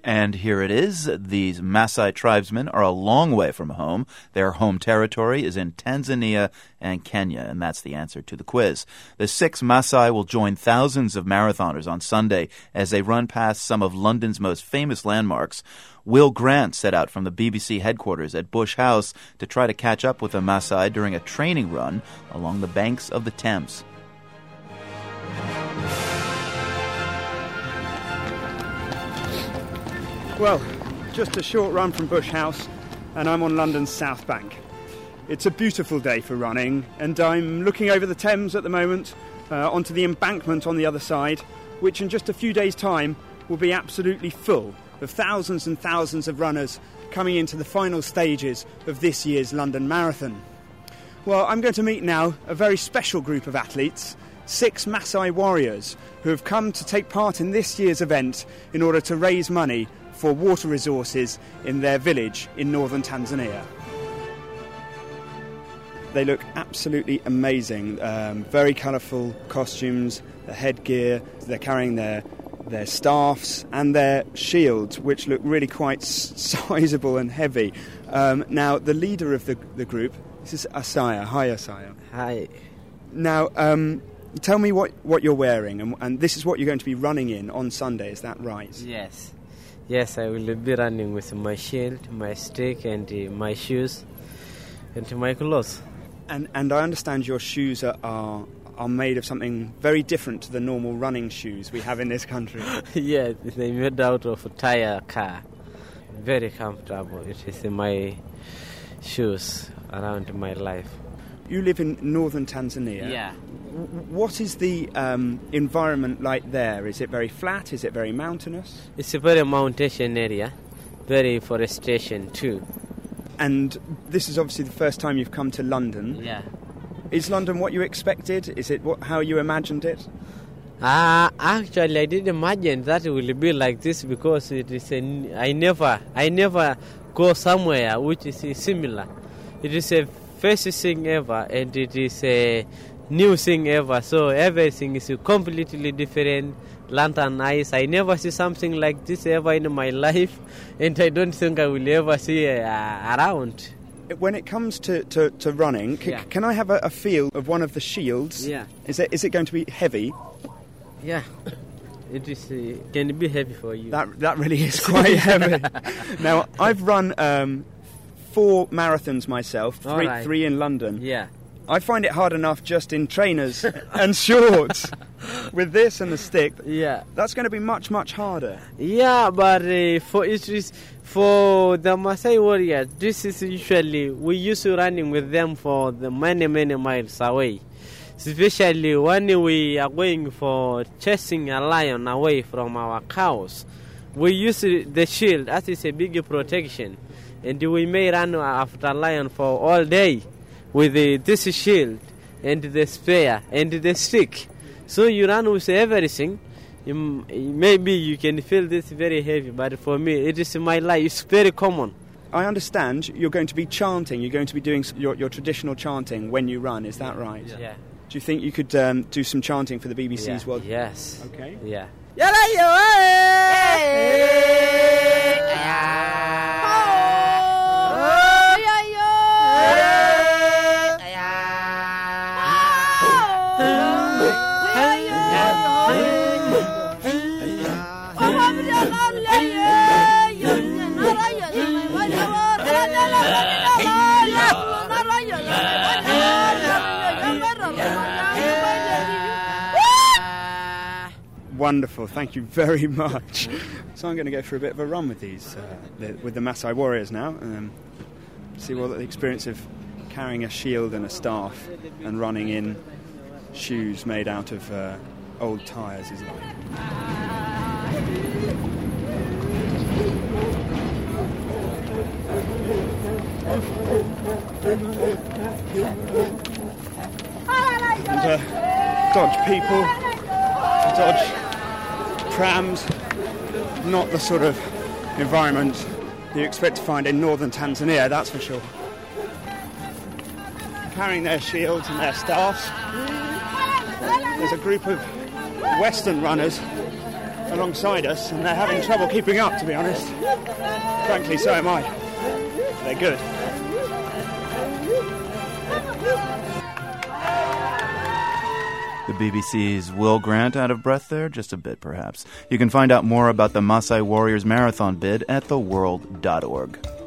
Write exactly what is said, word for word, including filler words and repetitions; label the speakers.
Speaker 1: And here it is. These Maasai tribesmen are a long way from home. Their home territory is in Tanzania and Kenya, and that's the answer to the quiz. The six Maasai will join thousands of marathoners on Sunday as they run past some of London's most famous landmarks. Will Grant set out from the B B C headquarters at Bush House to try to catch up with the Maasai during a training run along the banks of the Thames.
Speaker 2: Well, just a short run from Bush House, and I'm on London's South Bank. It's a beautiful day for running, and I'm looking over the Thames at the moment, uh, onto the embankment on the other side, which in just a few days' time will be absolutely full of thousands and thousands of runners coming into the final stages of this year's London Marathon. Well, I'm going to meet now a very special group of athletes, six Maasai warriors, who have come to take part in this year's event in order to raise money for water resources in their village in northern Tanzania. They look absolutely amazing, um, very colourful costumes, the headgear, they're carrying their their staffs and their shields, which look really quite sizable and heavy. Um, now, the leader of the, the group, this is Asaya. Hi, Asaya.
Speaker 3: Hi.
Speaker 2: Now, um, tell me what, what you're wearing, and, and this is what you're going to be running in on Sunday, is that right?
Speaker 3: Yes. Yes, I will be running with my shield, my stick, and uh, my shoes, and my clothes.
Speaker 2: And and I understand your shoes are, are are made of something very different to the normal running shoes we have in this country.
Speaker 3: Yeah, they're made out of a tire car. Very comfortable. It is my shoes around my life.
Speaker 2: You live in northern Tanzania.
Speaker 3: Yeah.
Speaker 2: What is the um, environment like there? Is it very flat? Is it very mountainous?
Speaker 3: It's a very mountain area, very forestation too.
Speaker 2: And this is obviously the first time you've come to London.
Speaker 3: Yeah.
Speaker 2: Is London what you expected? Is it what, how you imagined it?
Speaker 3: Uh, actually, I didn't imagine that it will be like this because it is a, I never, I never go somewhere which is similar. It is a first thing ever, and it is a new thing ever, so everything is completely different. Lantern eyes, I never see something like this ever in my life, and I don't think I will ever see uh, around.
Speaker 2: When it comes to, to, to running, c-
Speaker 3: yeah.
Speaker 2: can I have a, a feel of one of the shields?
Speaker 3: Yeah.
Speaker 2: Is it is it going to be heavy?
Speaker 3: Yeah. It is uh, can be heavy for you.
Speaker 2: That that really is quite heavy. Now, I've run um, four marathons myself, three,
Speaker 3: right.
Speaker 2: three in London.
Speaker 3: Yeah.
Speaker 2: I find it hard enough just in trainers and shorts. With this and the stick,
Speaker 3: yeah,
Speaker 2: that's going to be much, much harder.
Speaker 3: Yeah, but uh, for it is for the Maasai warriors, this is usually we used to running with them for the many, many miles away. Especially when we are going for chasing a lion away from our cows, we use the shield as is a big protection, and we may run after a lion for all day with the, this shield and the spear and the stick. So you run with everything. You, maybe you can feel this very heavy, but for me, it is my life. It's very common.
Speaker 2: I understand you're going to be chanting. You're going to be doing your, your traditional chanting when you run. Is that right?
Speaker 3: Yeah. yeah.
Speaker 2: Do you think you could um, do some chanting for the B B C's
Speaker 3: yeah.
Speaker 2: World?
Speaker 3: Yes.
Speaker 2: Okay.
Speaker 3: Yeah.
Speaker 2: Wonderful, thank you very much. So I'm going to go for a bit of a run with these, uh, the, with the Maasai warriors now, and um, see what the experience of carrying a shield and a staff and running in shoes made out of uh, old tyres is like. And uh, dodge people, dodge trams, not the sort of environment you expect to find in northern Tanzania, that's for sure. Carrying their shields and their staffs. There's a group of Western runners alongside us, and they're having trouble keeping up, to be honest. Frankly, so am I. They're good.
Speaker 1: The B B C's Will Grant out of breath there? Just a bit, perhaps. You can find out more about the Maasai Warriors Marathon bid at the world dot org.